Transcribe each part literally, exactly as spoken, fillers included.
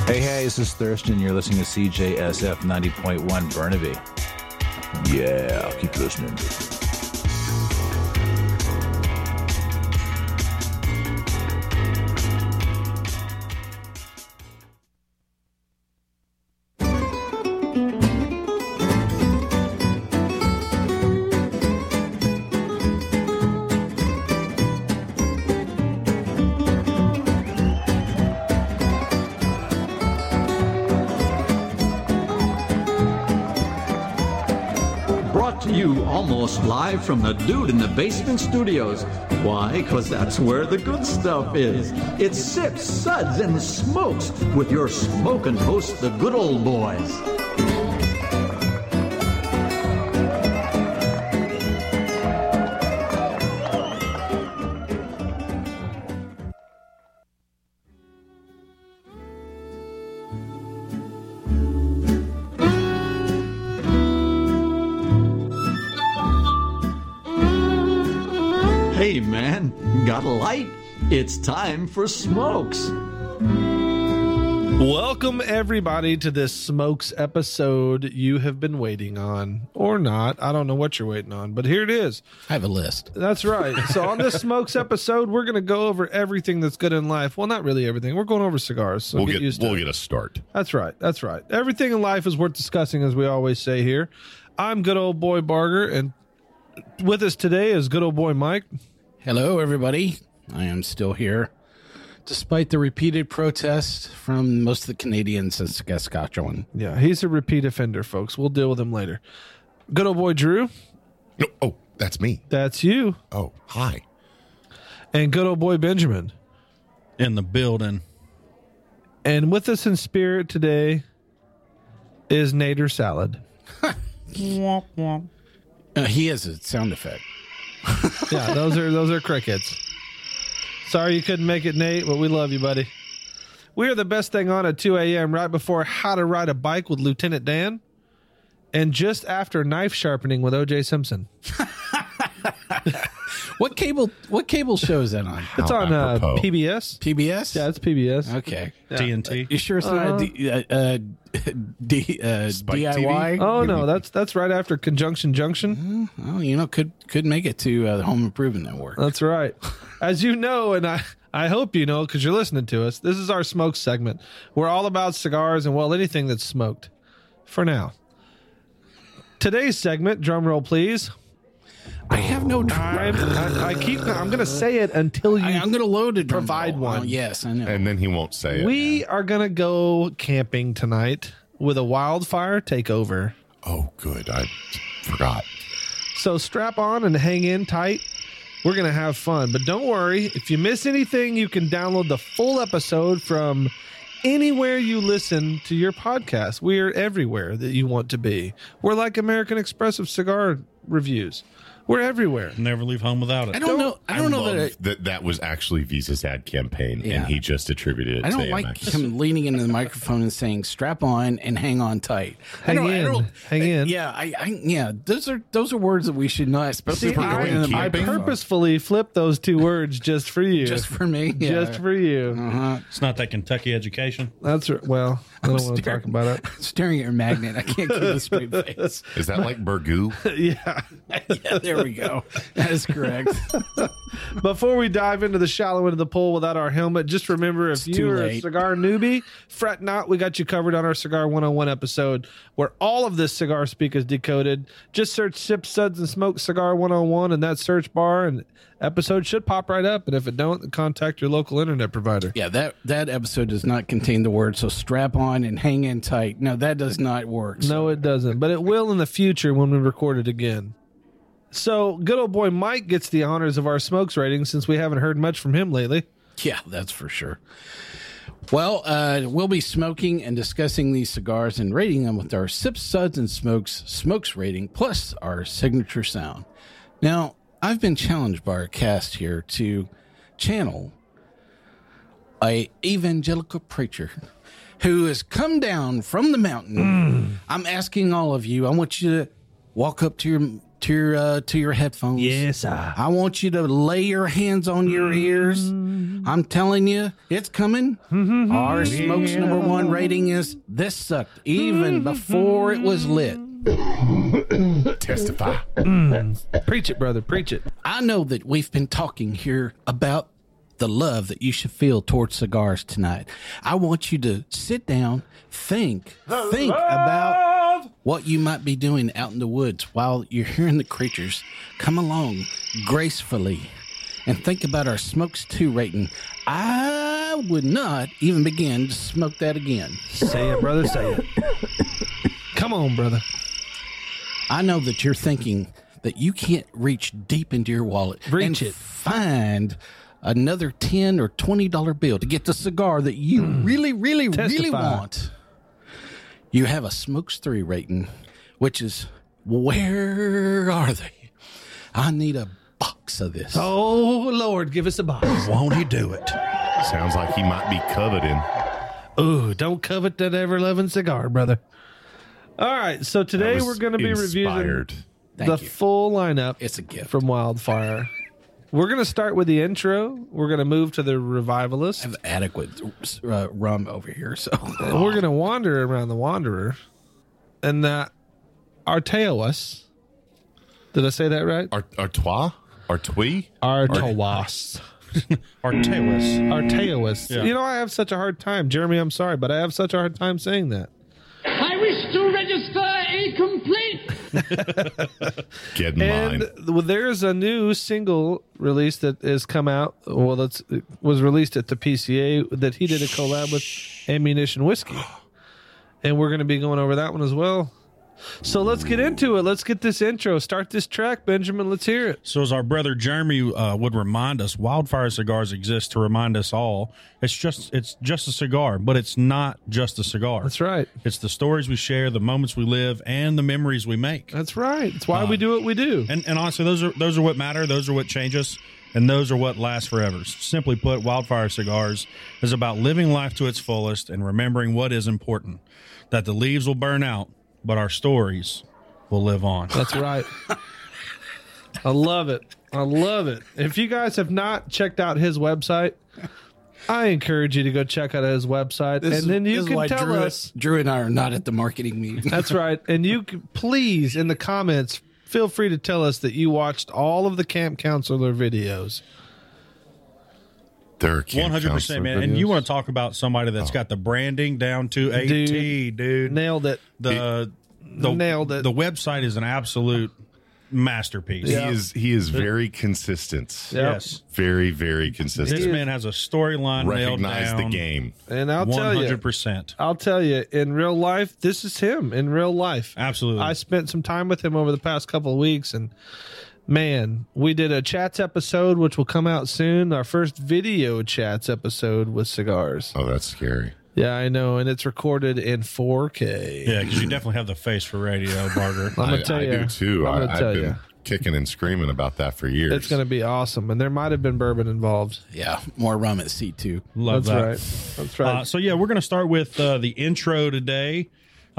Hey, hey, this is Thurston. You're listening to C J S F ninety point one Burnaby. Yeah, keep listening. You almost live from the Dude in the Basement Studios. Why? Because that's where the good stuff is. It's Sips, Suds, and Smokes with your smoking hosts, the good old boys. Hey man, got a light? It's time for Smokes. Welcome everybody to this Smokes episode you have been waiting on. Or not. I don't know what you're waiting on, but here it is. I have a list. That's right. So on this Smokes episode, we're going to go over everything that's good in life. Well, not really everything. We're going over cigars. So we'll get, get, used to we'll it. get a start. That's right. That's right. Everything in life is worth discussing, as we always say here. I'm good old boy Barger, and with us today is good old boy Mike. Hello, everybody. I am still here, despite the repeated protests from most of the Canadians in Saskatchewan. Yeah, he's a repeat offender, folks. We'll deal with him later. Good old boy Drew. No, oh, that's me. That's you. Oh, hi. And good old boy Benjamin. In the building. And with us in spirit today is Nader Salad. uh, he has a sound effect. Yeah, those are those are crickets. Sorry you couldn't make it, Nate, but we love you, buddy. We are the best thing on at two a.m. right before How to Ride a Bike with Lieutenant Dan, and just after Knife Sharpening with O J Simpson. What cable? What cable show is that on? It's on uh, P B S. P B S. Yeah, it's P B S. Okay. Yeah. T N T. You sure it's Uh-huh. not D, uh, uh, D, uh, D I Y? Oh no, that's that's right after Conjunction Junction. Oh, you know, could could make it to uh, the Home Improvement Network. That's right. As you know, and I, I hope you know because you're listening to us, this is our smoke segment. We're all about cigars and, well, anything that's smoked for now. Today's segment, drum roll please. I have no I'm, drum. I, I keep, I'm going to say it until you I, I'm going to load a drum provide roll. one. Oh, yes, I know. And then he won't say it. We are going to go camping tonight with a wildfire takeover. Oh, good. I forgot. So strap on and hang in tight. We're going to have fun. But don't worry. If you miss anything, you can download the full episode from anywhere you listen to your podcast. We are everywhere that you want to be. We're like American Express of cigar reviews. We're everywhere. Never leave home without it. I don't know. I don't know love that. I, that that was actually Visa's ad campaign, Yeah. and he just attributed it I to don't A M like X. him leaning into the microphone and saying "strap on" and "hang on tight." I Hang don't- I in. don't- Hang in. Yeah, I, I, yeah. Those are those are words that we should not, especially See, if we're I, going into the I microphone. purposefully flipped those two words just for you. Just for me, yeah. Just for you. Uh-huh. It's not that Kentucky education. That's right. Well, I don't want to staring- talk about it. Staring at your magnet, I can't keep a straight face. Is that like Burgoo? Yeah. Yeah, there we go. That is correct. Before we dive into the shallow end of the pool without our helmet, just remember if It's too you're a late. cigar newbie, fret not. We got you covered on our Cigar one oh one episode where all of this cigar speak is decoded. Just search Sip, Suds, and Smoke Cigar one oh one in that search bar, and episode should pop right up. And if it don't, then contact your local internet provider. Yeah, that that episode does not contain the word, so strap on and hang in tight. No, that does not work. So- No, it doesn't, but it will in the future when we record it again. So, good old boy Mike gets the honors of our smokes rating since we haven't heard much from him lately. Yeah, that's for sure. Well, uh, we'll be smoking and discussing these cigars and rating them with our Sips, Suds, and Smokes smokes rating, plus our signature sound. Now, I've been challenged by our cast here to channel a evangelical preacher who has come down from the mountain. Mm. I'm asking all of you, I want you to walk up to your to your uh, to your headphones. Yes, sir. I want you to lay your hands on your ears. I'm telling you, it's coming. Our Smokes number one rating is this sucked even before it was lit. Testify. Preach it, brother. Preach it. I know that we've been talking here about the love that you should feel towards cigars tonight. I want you to sit down, think, think about what you might be doing out in the woods while you're hearing the creatures come along gracefully, and think about our Smokes two rating. I would not even begin to smoke that again. Say it, brother. Say it. Come on, brother. I know that you're thinking that you can't reach deep into your wallet Reach and it. find another ten or twenty dollar bill to get the cigar that you really, really, really Testify. want. You have a Smokes three rating, which is, where are they? I need a box of this. Oh, Lord, give us a box. Won't he do it? Sounds like he might be coveting. Ooh, don't covet that ever-loving cigar, brother. All right, so That today was we're going to be reviewing inspired. Thank the you. full lineup It's a gift. from Wildfire. We're going to start with the intro. We're going to move to the Revivalist. I have adequate uh, rum over here, so And we're going to wander around the Wanderer. And that Arteoas. Did I say that right? Art- Artois? Artois? Arteoas. Artelis. Arteoas. Yeah. You know, I have such a hard time. Jeremy, I'm sorry, but I have such a hard time saying that. I wish to register a complaint. Get in And line. well, there's a new single release that has come out. Well, that's it was released at the P C A that he did a collab with Ammunition Whiskey, and we're going to be going over that one as well. So let's get into it. Let's get this intro. Start this track, Benjamin. Let's hear it. So as our brother Jeremy uh, would remind us, Wildfire cigars exist to remind us all. It's just it's just a cigar, but it's not just a cigar. That's right. It's the stories we share, the moments we live, and the memories we make. That's right. It's why we do what we do. And and honestly, those are those are what matter. Those are what change us, and those are what last forever. Simply put, Wildfire Cigars is about living life to its fullest and remembering what is important. That the leaves will burn out, but our stories will live on. That's right. I love it. I love it. If you guys have not checked out his website, I encourage you to go check out his website, This and then is- you this is can why tell Drew, us. Drew and I are not at the marketing meeting. That's right. And you can, please, in the comments, feel free to tell us that you watched all of the Camp Counselor videos. There are camp One hundred percent, counselor man. And you videos. want to talk about somebody that's got the branding down to a Dude. T, dude. Nailed it. The the Nailed it. The website is an absolute masterpiece. He is he is very consistent. Yep. Yes, Very, very consistent. this man has a storyline nailed Recognize down. the game. And I'll One tell you, hundred percent. I'll tell you, in real life, this is him. In real life, Absolutely. I spent some time with him over the past couple of weeks, and man, we did a chats episode, which will come out soon. Our first video chats episode with cigars. Oh, that's scary. Yeah, I know, and it's recorded in four K. Yeah, because you definitely have the face for radio, Barger. I'm gonna I, tell I you. do too. I'm I, gonna I've tell been you. kicking and screaming about that for years. It's going to be awesome, and there might have been bourbon involved. Yeah, more rum at C two. Love That's that. right. That's right. Uh, so yeah, we're going to start with uh, the intro today.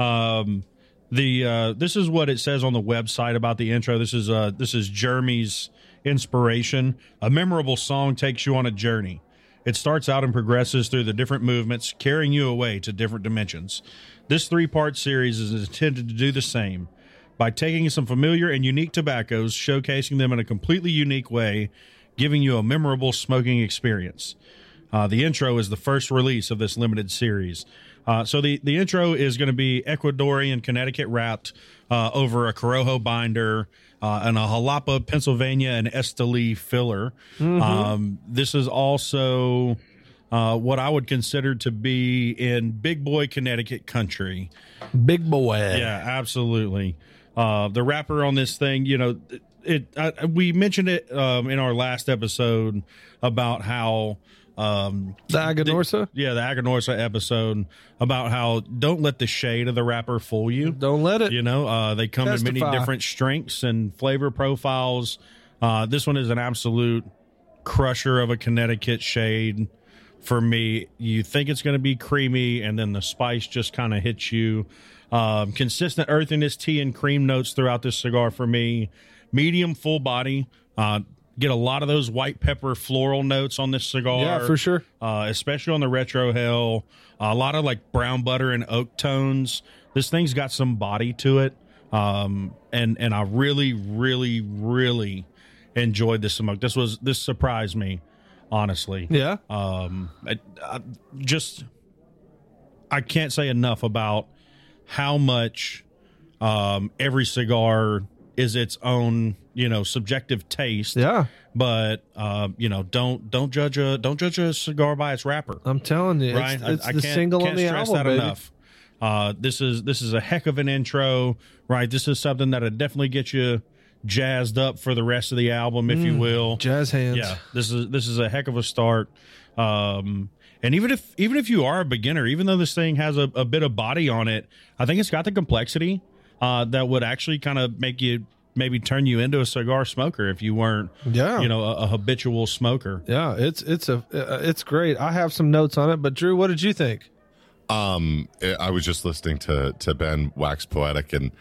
Um, the uh, this is what it says on the website about the intro. This is uh, this is Jeremy's inspiration. A memorable song takes you on a journey. It starts out and progresses through the different movements, carrying you away to different dimensions. This three-part series is intended to do the same by taking some familiar and unique tobaccos, showcasing them in a completely unique way, giving you a memorable smoking experience. Uh, the intro is the first release of this limited series. Uh, so the, the intro is going to be Ecuadorian Connecticut wrapped uh, over a Corojo binder uh, and a Jalapa, Pennsylvania, and Esteli filler. Um, this is also uh, what I would consider to be in big boy Connecticut country. Big boy. Yeah, absolutely. Uh, the wrapper on this thing, you know, it. I, we mentioned it um, in our last episode about how um, The Aganorsa? yeah, the Aganorsa episode about how don't let the shade of the wrapper fool you. Don't let it. You know, uh, they come in many Testify. different strengths and flavor profiles. Uh, this one is an absolute crusher of a Connecticut shade. for me. You think it's going to be creamy, and then the spice just kind of hits you. Um, consistent earthiness, tea, and cream notes throughout this cigar for me. Medium full body. Uh, get a lot of those white pepper floral notes on this cigar. Yeah, for sure. Uh, especially on the Retro Hell. Uh, a lot of like brown butter and oak tones. This thing's got some body to it. Um, and, and I really, really, really enjoyed this smoke. This was, this surprised me, honestly. Yeah. Um, I, I just, I can't say enough about how much um, every cigar is its own, you know, subjective taste. Yeah. But uh, you know, don't don't judge a don't judge a cigar by its wrapper. I'm telling you, Right? it's, it's I, I the can't, single can't on the stress album, that baby. enough. Uh, this is this is a heck of an intro, right? This is something that'll definitely get you jazzed up for the rest of the album, if you will. Jazz hands. Yeah, this is this is a heck of a start. Um, and even if even if you are a beginner, even though this thing has a, a bit of body on it, I think it's got the complexity uh, that would actually kind of make you maybe turn you into a cigar smoker if you weren't, Yeah. you know, a, a habitual smoker. Yeah, it's it's a uh, it's great. I have some notes on it, but Drew, what did you think? Um, I was just listening to to Ben wax poetic, and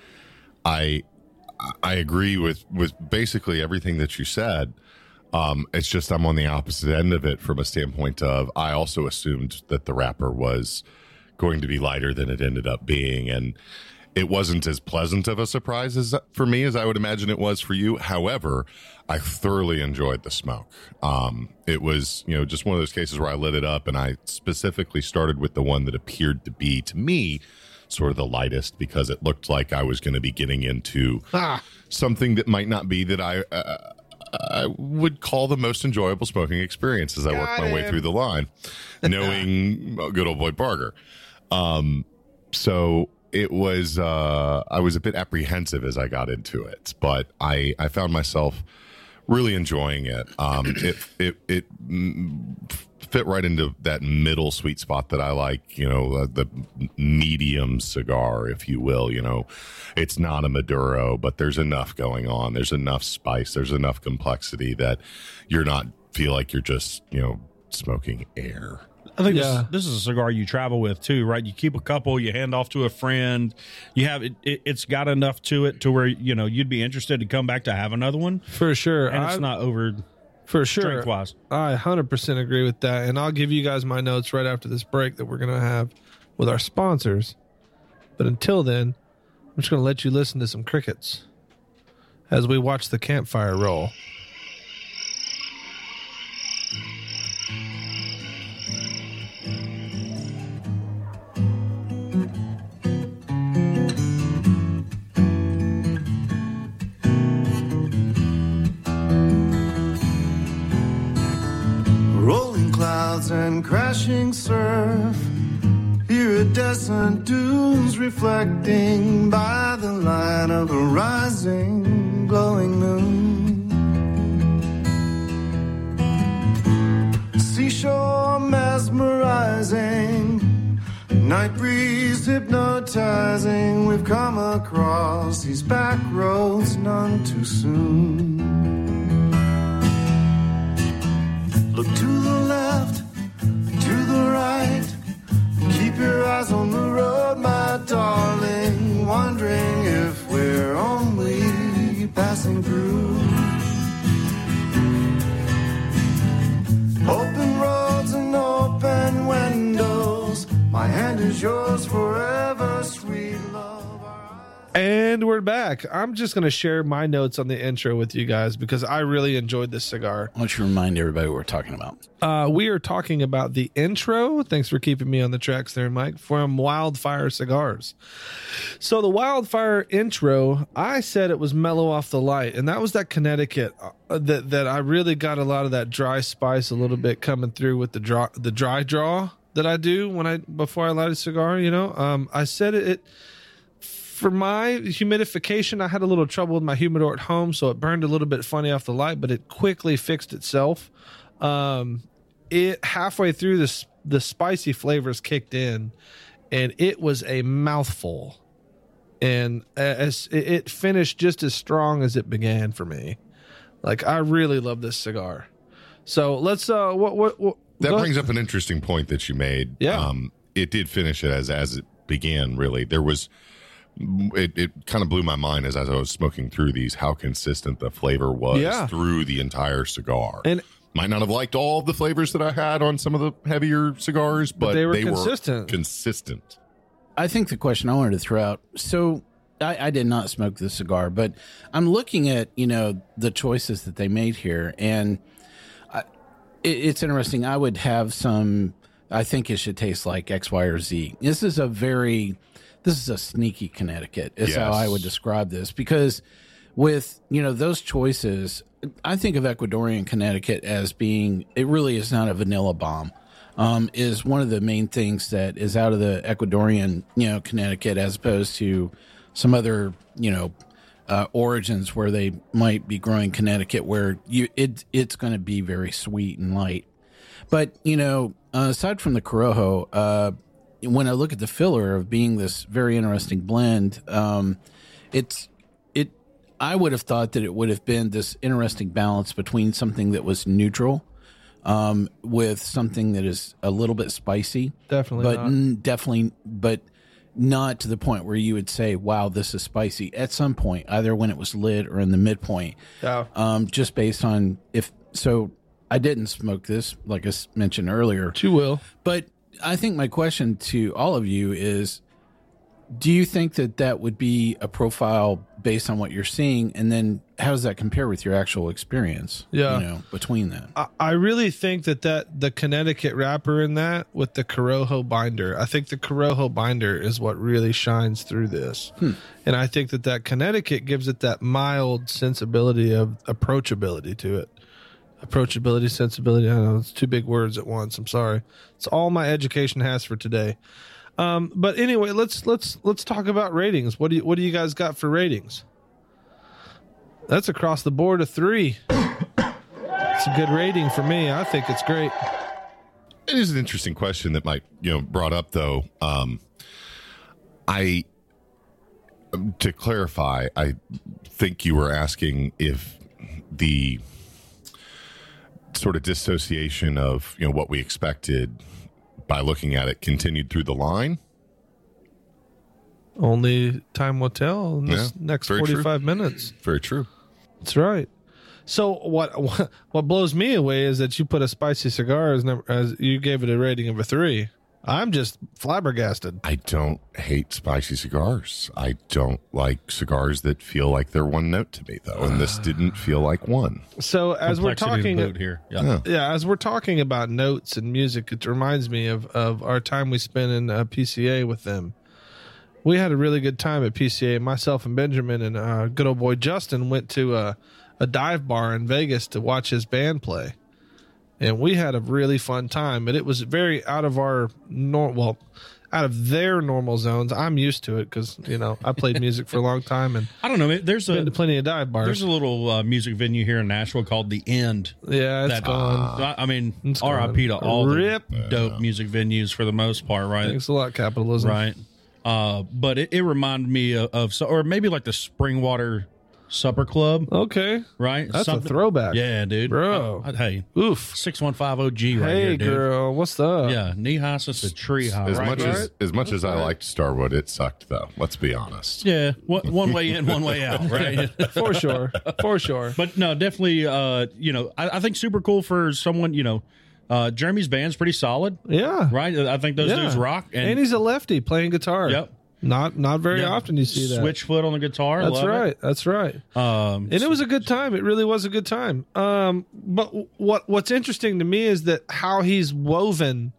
I I agree with with basically everything that you said. Um, it's just I'm on the opposite end of it from a standpoint of I also assumed that the wrapper was going to be lighter than it ended up being, and it wasn't as pleasant of a surprise as for me as I would imagine it was for you. However, I thoroughly enjoyed the smoke. Um, it was, you know, just one of those cases where I lit it up, and I specifically started with the one that appeared to be, to me, sort of the lightest, because it looked like I was going to be getting into Ah. something that might not be that I, uh, I would call the most enjoyable smoking experience as I work Got my way him. through the line, knowing good old boy Barger. Um, so it was, uh, I was a bit apprehensive as I got into it, but I, I found myself really enjoying it. Um, it, it, it mm, fit right into that middle sweet spot that I like, you know, uh, the medium cigar, if you will. You know, it's not a Maduro, but there's enough going on. There's enough spice. There's enough complexity that you're not feel like you're just, you know, smoking air. I think Yeah. this, this is a cigar you travel with too, right? You keep a couple, you hand off to a friend. You have it, it. It's got enough to it to where you know you'd be interested to come back to have another one, For sure. and it's I- not over For sure. strength wise. I one hundred percent agree with that. And I'll give you guys my notes right after this break that we're going to have with our sponsors. But until then, I'm just going to let you listen to some crickets as we watch the campfire roll. Rolling clouds and crashing surf. Iridescent dunes reflecting by the light of the rising, glowing moon. Seashore mesmerizing, night breeze hypnotizing. We've come across these back roads none too soon. Look to the left, to the right. Keep your eyes on the road, my darling. Wondering if we're only passing through. Open roads and open windows. My hand is yours forever, sweet love. And we're back. I'm just going to share my notes on the intro with you guys because I really enjoyed this cigar. Why don't you remind everybody what we're talking about? Uh, we are talking about the intro. Thanks for keeping me on the tracks there, Mike, from Wildfire Cigars. So the Wildfire intro, I said it was mellow off the light, and that was that Connecticut uh, that that I really got a lot of that dry spice a little bit coming through with the dry, the dry draw that I do when I before I light a cigar. You know, um, I said it. it For my humidification, I had a little trouble with my humidor at home, so it burned a little bit funny off the light, but it quickly fixed itself. Um, it halfway through this, the spicy flavors kicked in, and it was a mouthful. And as it finished just as strong as it began for me. Like, I really love this cigar. So let's uh, what what what that Go brings ahead. up an interesting point that you made. Yeah. Um, it did finish it as as it began. Really, there was. It, it kind of blew my mind as, as I was smoking through these how consistent the flavor was Yeah. through the entire cigar. And might not have liked all of the flavors that I had on some of the heavier cigars, but, they were consistent. consistent. I think the question I wanted to throw out. So I, I did not smoke this cigar, but I'm looking at, you know, the choices that they made here, and I, it, it's interesting. I would have some. I think it should taste like X, Y, or Z. This is a very, this is a sneaky Connecticut. Is how Yes. I would describe this, because with, you know, those choices, I think of Ecuadorian Connecticut as being, it really is not a vanilla bomb. Um, is one of the main things that is out of the Ecuadorian, you know, Connecticut, as opposed to some other, you know, uh, origins where they might be growing Connecticut, where you it it's going to be very sweet and light. But you know, uh, aside from the Corojo, uh, when I look at the filler of being this very interesting blend, um, it's it. I would have thought that it would have been this interesting balance between something that was neutral, um, with something that is a little bit spicy, Definitely but not. n- definitely, but not to the point where you would say, "Wow, this is spicy." At some point, either when it was lit or in the midpoint, Yeah. um, just based on if so. I didn't smoke this, like I s- mentioned earlier, you will. but I think my question to all of you is, do you think that that would be a profile based on what you're seeing? And then how does that compare with your actual experience? Yeah. You know, between that. I, I really think that, that the Connecticut wrapper in that with the Corojo binder, I think the Corojo binder is what really shines through this. Hmm. And I think that that Connecticut gives it that mild sensibility of approachability to it. Approachability, sensibility. I know it's two big words at once. I'm sorry. It's all my education has for today. Um, but anyway, let's let's let's talk about ratings. What do you what do you guys got for ratings? That's across the board a three. It's a good rating for me. I think it's great. It is an interesting question that Mike, you know, brought up though. Um, I, to clarify, I think you were asking if the sort of dissociation of, you know, what we expected by looking at it continued through the line. Only time will tell in this Yeah, next very true. forty-five minutes. Very true. That's right. So what, what what blows me away is that you put a spicy cigar as, number, as you gave it a rating of a three. I'm just flabbergasted. I don't hate spicy cigars. I don't like cigars that feel like they're one note to me, though, and this didn't feel like one. So as we're Complexity to talking boot here. Yeah. Yeah. yeah, as we're talking about notes and music, it reminds me of, of our time we spent in uh, P C A with them. We had a really good time at P C A. Myself and Benjamin and uh, good old boy Justin went to a, a dive bar in Vegas to watch his band play. And we had a really fun time, but it was very out of our nor well, out of their normal zones. I'm used to it because, you know, I played music for a long time and I don't know. There's been to a plenty of dive bars. there's a little uh, music venue here in Nashville called The End. yeah, it's That- gone. I I mean, It's R I P to gone. all Rip. the dope music venues for the most part, right? Thanks a lot, capitalism. Right. Uh, but it, it reminded me of, of so, or maybe like the Springwater Supper Club, Okay. right? That's a Something- throwback. Yeah, dude, Bro. I, I, hey, Oof. six one five O G right Hey, here, dude. girl. What's up? Yeah, knee high since the tree high. As right much here. as as much as I liked Starwood, it sucked though. Let's be honest. Yeah, one, one way in, one way out, right? For sure. For sure. But no, definitely. Uh, you know, I, I think super cool for someone. You know, uh, Jeremy's band's pretty solid, Yeah. right? I think those Yeah. dudes rock. And, he's a lefty playing guitar. Yep. Not not very yeah, often you see that. Switchfoot on the guitar. That's love right. That's right. It. Um, And it was a good time. It really was a good time. Um, but what what's interesting to me is that how he's woven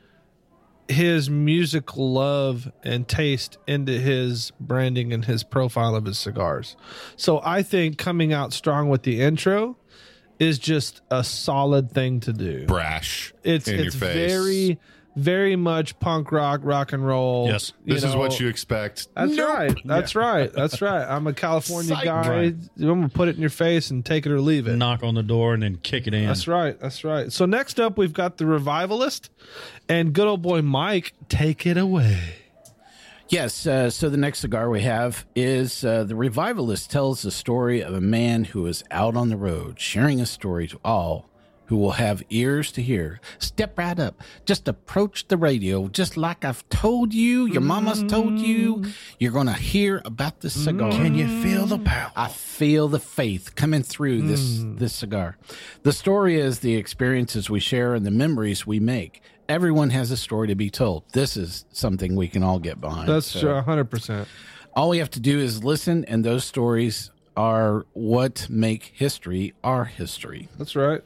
his musical love and taste into his branding and his profile of his cigars. So I think coming out strong with the intro is just a solid thing to do. Brash. It's in it's your face. very very much punk rock, rock and roll. Yes. you This is know. what you expect. That's Nope. right. That's right. That's right. I'm a California Psych. guy. Right. I'm gonna put it in your face and take it or leave it. knock on the door and then kick it in. That's right. That's right. So next up, we've got the Revivalist, and good old boy Mike. Take it away. Yes. Uh, so the next cigar we have is uh, the Revivalist tells the story of a man who is out on the road, sharing a story to all who will have ears to hear. Step right up. Just approach the radio, just like I've told you, your mama's told you. You're going to hear about this cigar. Can you feel the power? I feel the faith coming through this, this cigar. The story is the experiences we share and the memories we make. Everyone has a story to be told. This is something we can all get behind. That's So one hundred percent. all we have to do is listen, and those stories are what make history our history. That's right.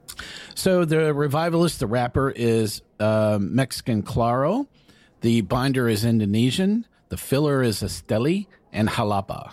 So the revivalist, the wrapper is uh, Mexican Claro. The binder is Indonesian. The filler is Esteli and Jalapa.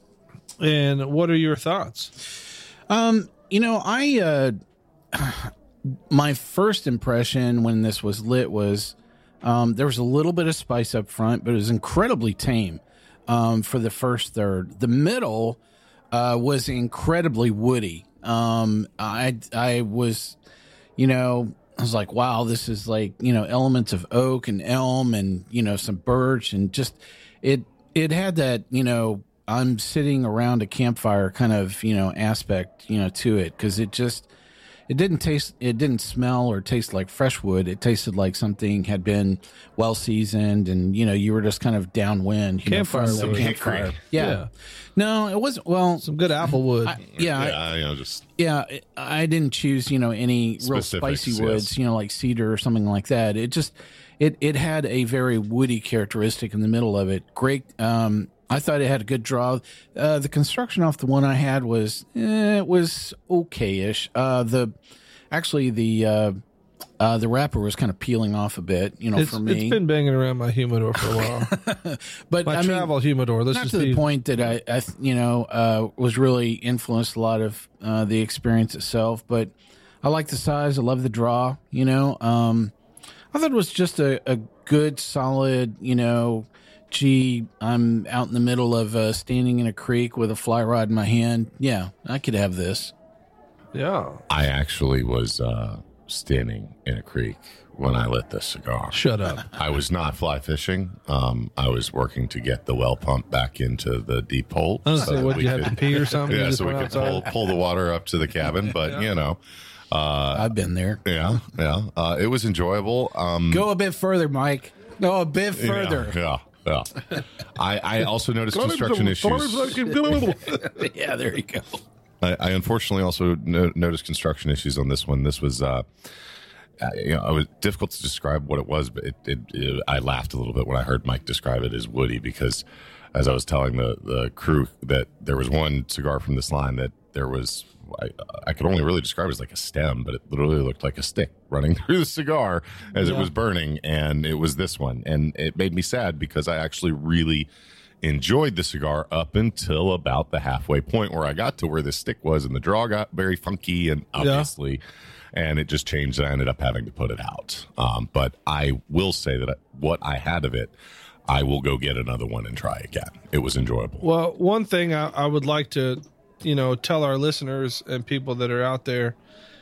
And what are your thoughts? Um, you know, I uh, my first impression when this was lit was um, there was a little bit of spice up front, but it was incredibly tame um, for the first third. The middle uh, was incredibly woody. Um, I I was, you know, I was like, wow, this is like, you know, elements of oak and elm and, you know, some birch and just it it had that, you know, I'm sitting around a campfire kind of, you know, aspect, you know, to it, because it just it didn't taste, it didn't smell or taste like fresh wood. It tasted like something had been well seasoned, and you know, you were just kind of downwind. You Campfire know, from wood. the campfire. Hickory. Yeah. Yeah. No, it wasn't. Well, Some good apple wood. I, yeah, I- Yeah, you know, just yeah, I didn't choose, you know, any real Specifics, spicy yes. woods, you know, like cedar or something like that. It just, it, it had a very woody characteristic in the middle of it. Great. Um, I thought it had a good draw. Uh, the construction off the one I had was, eh, it was okay-ish. Uh, the, actually the, uh, uh, the wrapper was kind of peeling off a bit, you know, it's, for me. it's been banging around my humidor for a while. but My I mean, travel humidor. Let's not just to the be, point that I, I th- you know, uh, was really influenced a lot of uh, the experience itself. But I like the size. I love the draw. You know, um, I thought it was just a, a good, solid. You know, gee, I'm out in the middle of uh, standing in a creek with a fly rod in my hand. Yeah, I could have this. yeah. I actually was uh, standing in a creek when I lit this cigar. Shut up. I was not fly fishing. Um, I was working to get the well pump back into the deep hole. I was so saying, that what, we you had could- to pee or something? You Yeah, just so we went could pull, outside? pull the water up to the cabin. But, you know, uh, I've been there. yeah, yeah. Uh, it was enjoyable. Um, Go a bit further, Mike. Go a bit yeah, further. Yeah, yeah. I, I also noticed construction issues. Yeah, there you go. I, I unfortunately also no, noticed construction issues on this one. This was, uh, uh, you know, it was difficult to describe what it was, but it, it, it, I laughed a little bit when I heard Mike describe it as woody, because as I was telling the, the crew that there was one cigar from this line that there was, I, I could only really describe it as like a stem, but it literally looked like a stick running through the cigar as it was burning. And it was this one. And it made me sad because I actually really enjoyed the cigar up until about the halfway point where I got to where the stick was, and the draw got very funky and obviously, and it just changed, and I ended up having to put it out. Um, but I will say that I, what I had of it, I will go get another one and try again. It was enjoyable. Well, one thing I, I would like to, you know, tell our listeners and people that are out there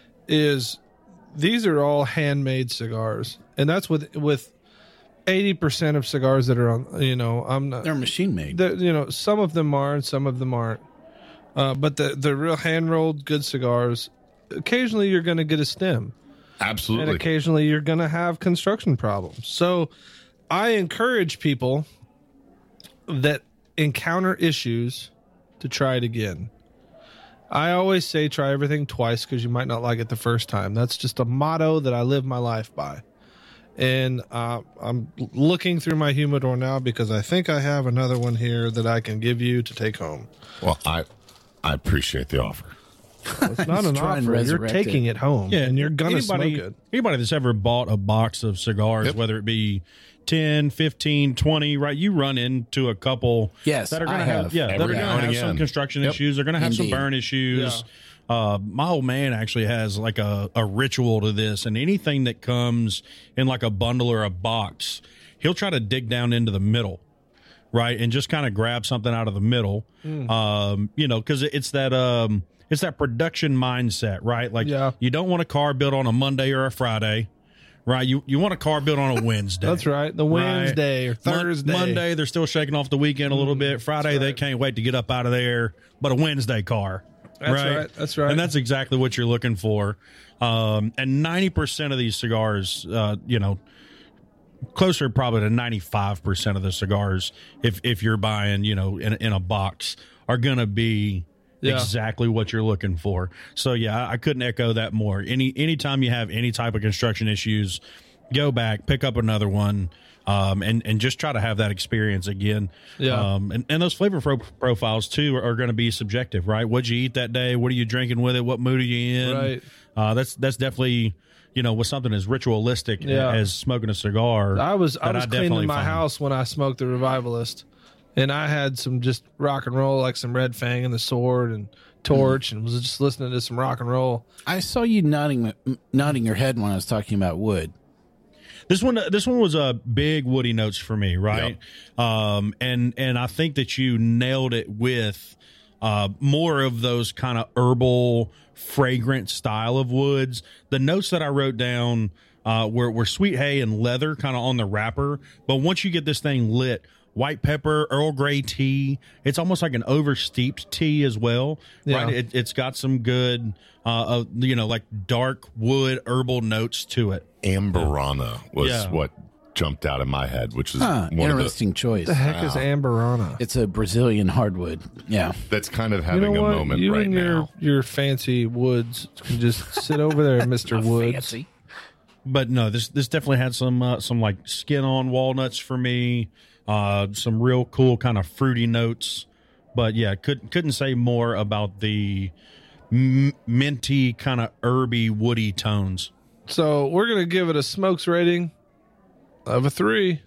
is these are all handmade cigars, and that's with with eighty percent of cigars that are on. You know, I'm not. They're machine made. the- you know, some of them are, and some of them aren't. Uh, but the the real hand rolled good cigars, occasionally you're going to get a stem, and Absolutely. occasionally you're going to have construction problems. So, I encourage people that encounter issues to try it again. I always say try everything twice because you might not like it the first time. That's just a motto that I live my life by. And uh, I'm looking through my humidor now because I think I have another one here that I can give you to take home. Well, I I appreciate the offer. Well, it's not an try and offer. You're resurrect taking it. it home. Yeah, and you're going to anybody, smoke it. Anybody that's ever bought a box of cigars, Yep. whether it be ten, fifteen, twenty, right? You run into a couple Yes, that are going I to have, have. yeah, that are Every going to now and have some again. construction Yep. issues. They're going to have Indeed. some burn issues. Uh, my old man actually has like a, a ritual to this, and anything that comes in like a bundle or a box, he'll try to dig down into the middle, right, and just kind of grab something out of the middle. Um, you know, because it's that um, it's that production mindset, right? Like, Yeah. you don't want a car built on a Monday or a Friday, right? You you want a car built on a Wednesday. That's right. The Right. Wednesday or Mon- Thursday. Monday, they're still shaking off the weekend a little bit. Friday, they can't wait to get up out of there. But a Wednesday car, That's right. That's right. And that's exactly what you're looking for. Um, and ninety percent of these cigars, uh, you know, closer probably to ninety-five percent of the cigars, if if you're buying, you know, in, in a box, are going to be yeah. exactly what you're looking for. So, yeah, I couldn't echo that more. Any Anytime you have any type of construction issues, go back, pick up another one, um, and, and just try to have that experience again. Yeah. Um, and, and those flavor pro- profiles, too, are, are going to be subjective, right? What'd you eat that day? What are you drinking with it? What mood are you in? Right. Uh, that's that's definitely, you know, with something as ritualistic Yeah. as smoking a cigar. I was I was I cleaning my find. house when I smoked the Revivalist, and I had some just rock and roll, like some Red Fang and the Sword and Torch, mm. and was just listening to some rock and roll. I saw you nodding nodding your head when I was talking about wood. This one, this one was a big woody notes for me, right? Yep. Um, and and I think that you nailed it with uh, more of those kind of herbal, fragrant style of woods. The notes that I wrote down uh, were were sweet hay and leather, kind of on the wrapper. But once you get this thing lit, white pepper, Earl Grey tea. It's almost like an oversteeped tea as well, Yeah. right? It, it's got some good, uh, uh, you know, like dark wood herbal notes to it. Amberana was Yeah. what jumped out in my head, which is Huh, one interesting of choice. The heck is Amberana? It's a Brazilian hardwood. Yeah. the that's kind of You having know a what? moment you right and your now. your fancy woods can just sit over there, Mister Woods. Fancy. But no, this this definitely had some uh, some like skin on walnuts for me. Uh, some real cool kind of fruity notes. But yeah, could couldn't say more about the m- minty kind of herby woody tones. So we're gonna give it a smokes rating of a three.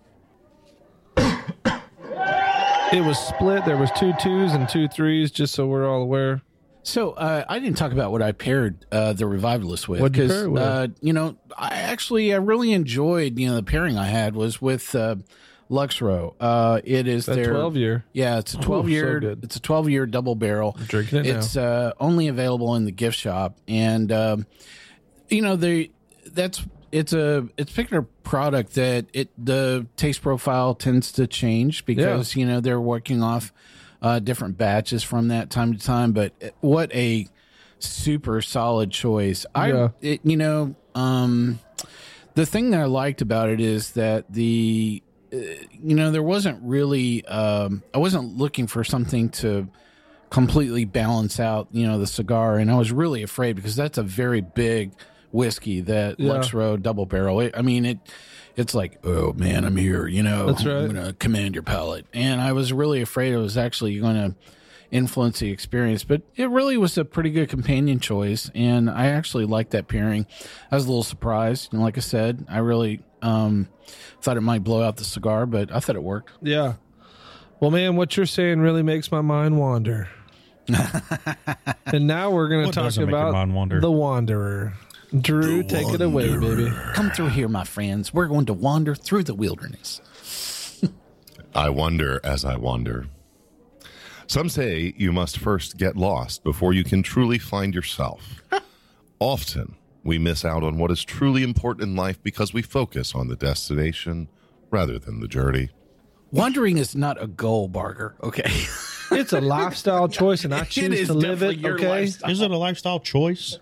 It was split. There was two twos and two threes, just so we're all aware. So uh, I didn't talk about what I paired uh, the Revivalist with. What'd you 'cause, pair it with? Uh, you know, I actually I really enjoyed, you know, the pairing I had was with uh, Luxro. Uh, it is That their twelve year. Yeah, it's a Oh, twelve year. so good. It's a twelve year double barrel. I'm drinking it now. It's uh, only available in the gift shop, and um, you know they that's it's a it's a particular product that it the taste profile tends to change because you know they're working off uh, different batches from that time to time. But what a super solid choice! I Yeah. it, you know um, the thing that I liked about it is that the uh, you know there wasn't really um, I wasn't looking for something to completely balance out you know the cigar, and I was really afraid because that's a very big whiskey, that Yeah. Luxro double barrel. It, I mean, it it's like, oh man, I'm here, you know, That's right. I'm going to command your palate. And I was really afraid it was actually going to influence the experience, but it really was a pretty good companion choice. And I actually liked that pairing. I was a little surprised. And like I said, I really um, thought it might blow out the cigar, but I thought it worked. Yeah. Well, man, what you're saying really makes my mind wander. And now we're going to What talk doesn't make your about mind wander? The Wanderer. Drew, take it away, baby. Come through here, my friends. We're going to wander through the wilderness. I wonder as I wander. Some say you must first get lost before you can truly find yourself. Often, we miss out on what is truly important in life because we focus on the destination rather than the journey. Wandering is not a goal, Barger. Okay. It's a lifestyle choice, and I It choose is to live definitely it. your Okay. lifestyle. Is it a lifestyle choice?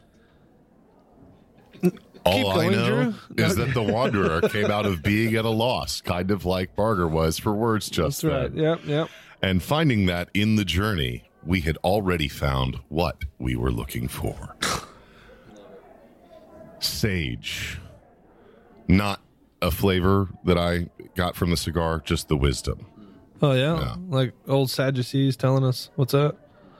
All I going, know Drew. is that the Wanderer came out of being at a loss, kind of like Barger was for words just That's right. then. Yep. Yep. And finding that in the journey, we had already found what we were looking for. Sage. Not a flavor that I got from the cigar, just the wisdom. Oh yeah? Yeah. Like old Sadducees telling us what's up.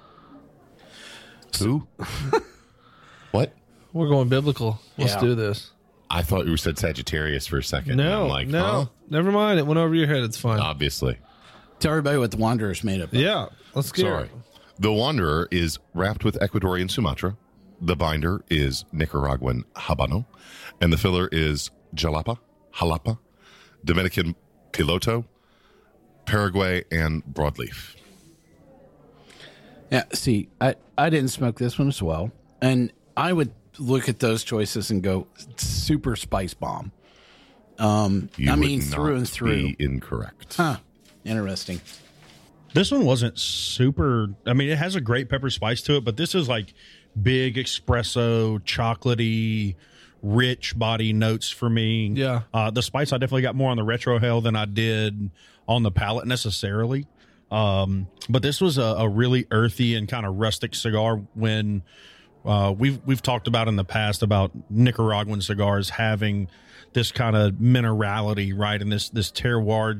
Who? What? We're going biblical. Let's Yeah. do this. I thought you said Sagittarius for a second. No, I'm like, no, huh? never mind. It went over your head. It's fine. Obviously. Tell everybody what the Wanderer's made of. yeah, let's get Sorry. it. The Wanderer is wrapped with Ecuadorian Sumatra. The binder is Nicaraguan Habano. And the filler is Jalapa, Jalapa, Dominican Piloto, Paraguay, and Broadleaf. Yeah, see, I, I didn't smoke this one as well. And I would look at those choices and go, super spice bomb. Um, You I would mean, through not and through. be incorrect. Huh. Interesting. This one wasn't super. I mean, it has a great pepper spice to it, but this is like big espresso, chocolatey, rich body notes for me. Yeah. Uh, the spice, I definitely got more on the retrohale than I did on the palate necessarily. Um, but this was a, a really earthy and kind of rustic cigar. When uh, we've we've talked about in the past about Nicaraguan cigars having this kind of minerality, right, and this this terroir